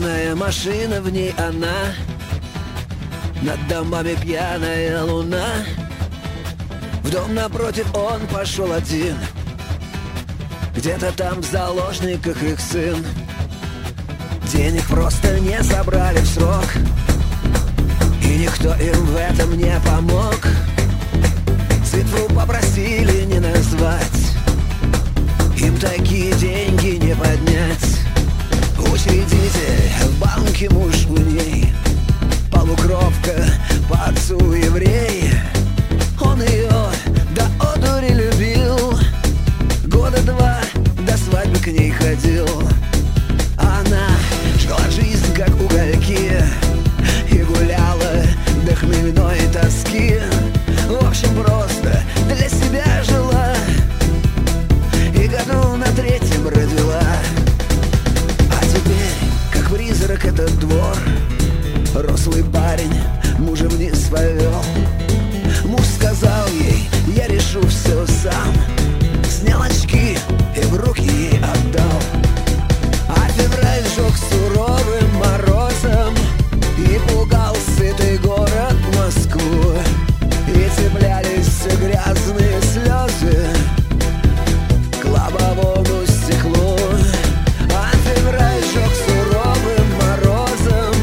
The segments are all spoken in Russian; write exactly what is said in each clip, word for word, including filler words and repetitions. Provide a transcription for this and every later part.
Черная машина, в ней она, над домами пьяная луна. В дом напротив он пошел один, где-то там в заложниках их сын. Денег просто не забрали в срок, и никто им в этом не помог. Цифру попросили не назвать, им такие деньги не поднять. Учредитель в банке муж у ней, полукровка, по отцу еврей. Он ее до одури любил, года два до свадьбы к ней ходил. Она жгла жизнь, как угольки, и гуляла до хмельной тоски. В общем, просто для себя жила, и году на третьем родила. А теперь, как призрак, этот двор, рослый парень мужа вниз повел. Муж сказал ей: я решу все сам. Снял очки и в руки ей отдал. А февраль жег суровым морозом и пугал сытый город Москву. И цеплялись все грязные слезы к лобовому стеклу. А февраль жег суровым морозом.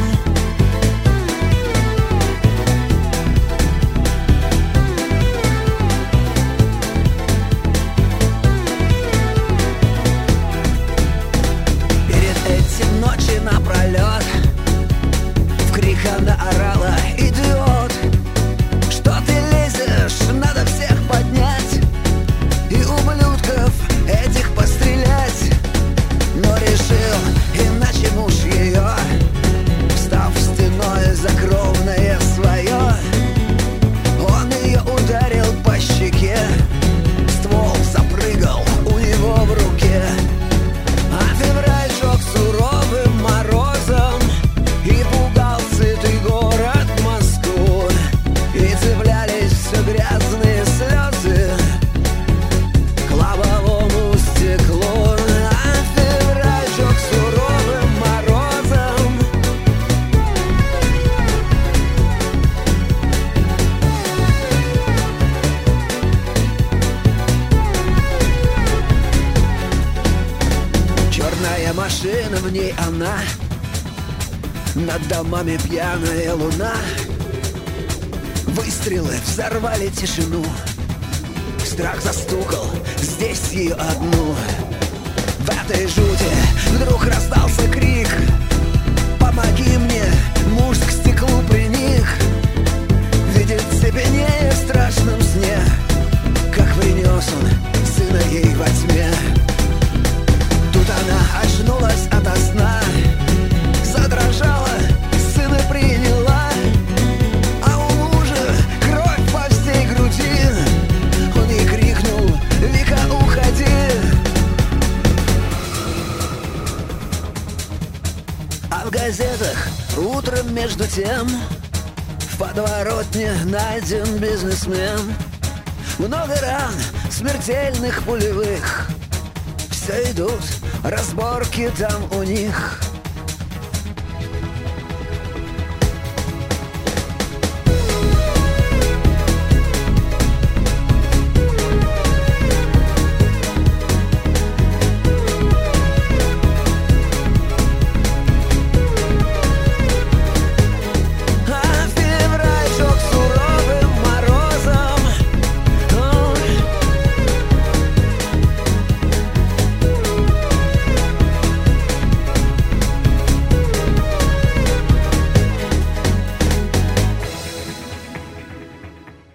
Перед этим ночи напролет в крик она орала: идиот, что ты лезешь, надо всех поднять и ублюдков этих пострелять. Но решил иначе муж ее, встав стеной за кровное свое. Он ее ударил по щеке, ствол запрыгал у него в руке. А февраль жег суровым морозом и пугал сытый город Москву. И цеплялись все грязные слезы к лобовому стеклу. А февраль жег суровым морозом. Черная машина, в ней она, над домами пьяная луна. Выстрелы взорвали тишину, страх застукал здесь ее одну. В этой жути вдруг раздался крик: помоги мне, муж к стеклу приник. Видит цепенея в страшном сне, как принес он сына ей во тьме. Тут она очнулась ото сна, задрожала, сына приняла. А у мужа кровь по всей груди, он ей крикнул: Вика, уходи. А в газетах утром между тем в подворотне найден бизнесмен. Много ран, смертельных, пулевых. Все идут разборки там у них.